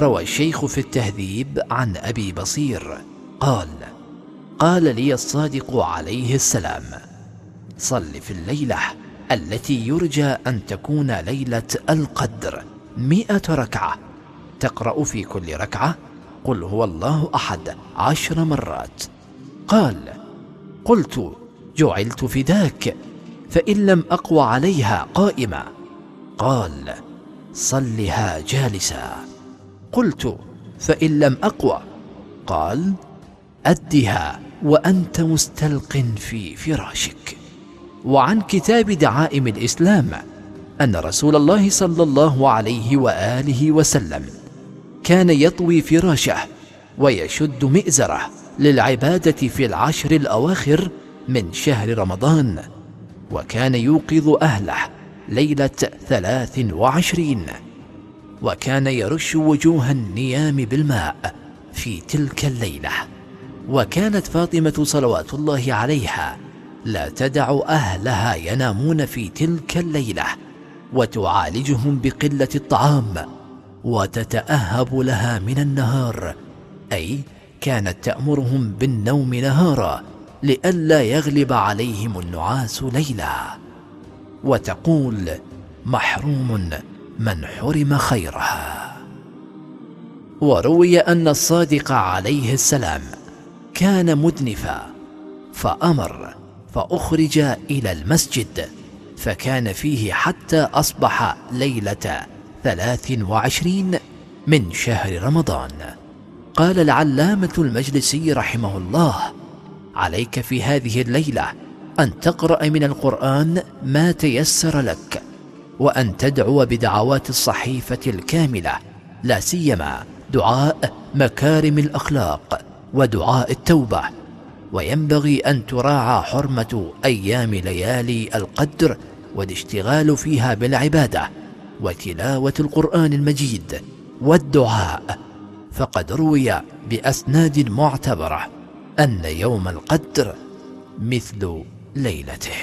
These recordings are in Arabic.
روى الشيخ في التهذيب عن أبي بصير قال: قال لي الصادق عليه السلام: صل في الليلة التي يرجى أن تكون ليلة القدر 100 ركعة، تقرأ في كل ركعة قل هو الله أحد 10 مرات. قال: قلت: جعلت فداك، فإن لم أقوى عليها قائمة. قال: صلها جالسا. قلت: فإن لم أقوى؟ قال: أدها وأنت مستلق في فراشك. وعن كتاب دعائم الإسلام أن رسول الله صلى الله عليه وآله وسلم كان يطوي فراشه ويشد مئزره للعبادة في العشر الأواخر من شهر رمضان، وكان يوقظ أهله ليلة 23، وكان يرش وجوه النيام بالماء في تلك الليلة. وكانت فاطمة صلوات الله عليها لا تدع أهلها ينامون في تلك الليلة، وتعالجهم بقلة الطعام، وتتأهب لها من النهار، أي كانت تأمرهم بالنوم نهارا لئلا يغلب عليهم النعاس ليلا، وتقول: محروم من حرم خيرها. وروي أن الصادق عليه السلام كان مدنفا، فأمر فأخرج إلى المسجد، فكان فيه حتى أصبح ليلة 23 من شهر رمضان. قال العلامة المجلسي رحمه الله: عليك في هذه الليلة أن تقرأ من القرآن ما تيسر لك، وأن تدعو بدعوات الصحيفة الكاملة، لا سيما دعاء مكارم الأخلاق ودعاء التوبة. وينبغي أن تراعى حرمة أيام ليالي القدر والاشتغال فيها بالعبادة وتلاوة القرآن المجيد والدعاء، فقد روي بأسناد معتبرة أن يوم القدر مثل ليلته.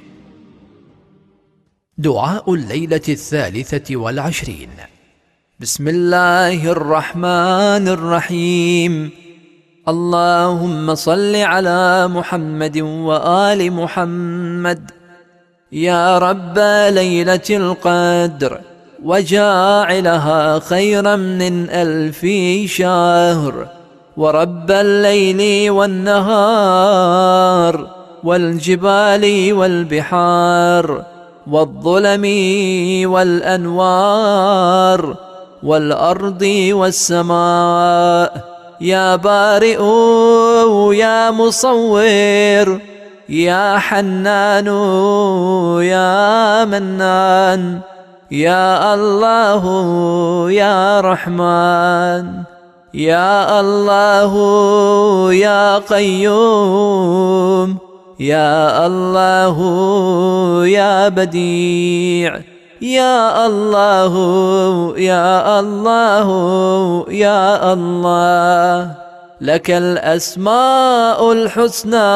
دعاء الليلة 23. بسم الله الرحمن الرحيم. اللهم صل على محمد وآل محمد. يا رب ليلة القدر وجاعلها خيرا من 1000 شهر، ورب الليل والنهار والجبال والبحار والظلم والأنوار والأرض والسماء، يا بارئ يا مصور يا حنان يا منان، يا الله يا رحمن، يا الله يا قيوم، يا الله يا بديع، يا الله يا الله يا الله. لك الأسماء الحسنى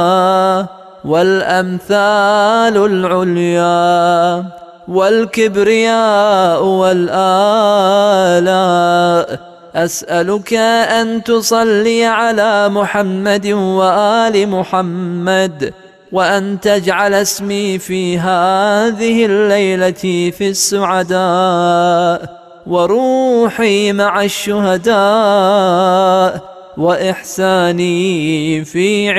والأمثال العليا والكبرياء والآلاء. أسألك أن تصلي على محمد وآل محمد، وأن تجعل اسمي في هذه الليلة في السعداء، وروحي مع الشهداء، وإحساني في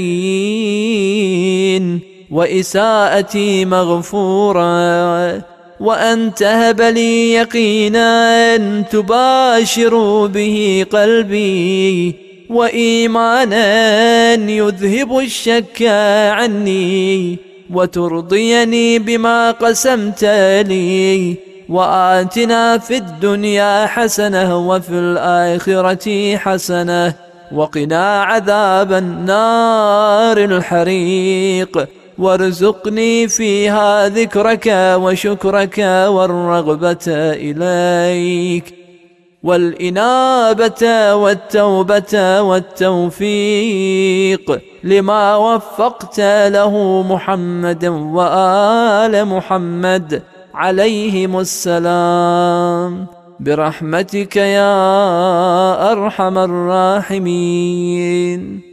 عليين، وإساءتي مغفورا، وأن تهب لي يقينا تباشر به قلبي، وإيمانا يذهب الشك عني، وترضيني بما قسمت لي. وآتنا في الدنيا حسنة وفي الآخرة حسنة، وقنا عذاب النار الحريق، وارزقني فيها ذكرك وشكرك والرغبة إليك، والإنابة والتوبة والتوفيق لما وفقت له محمد وآل محمد عليهم السلام. برحمتك يا أرحم الراحمين.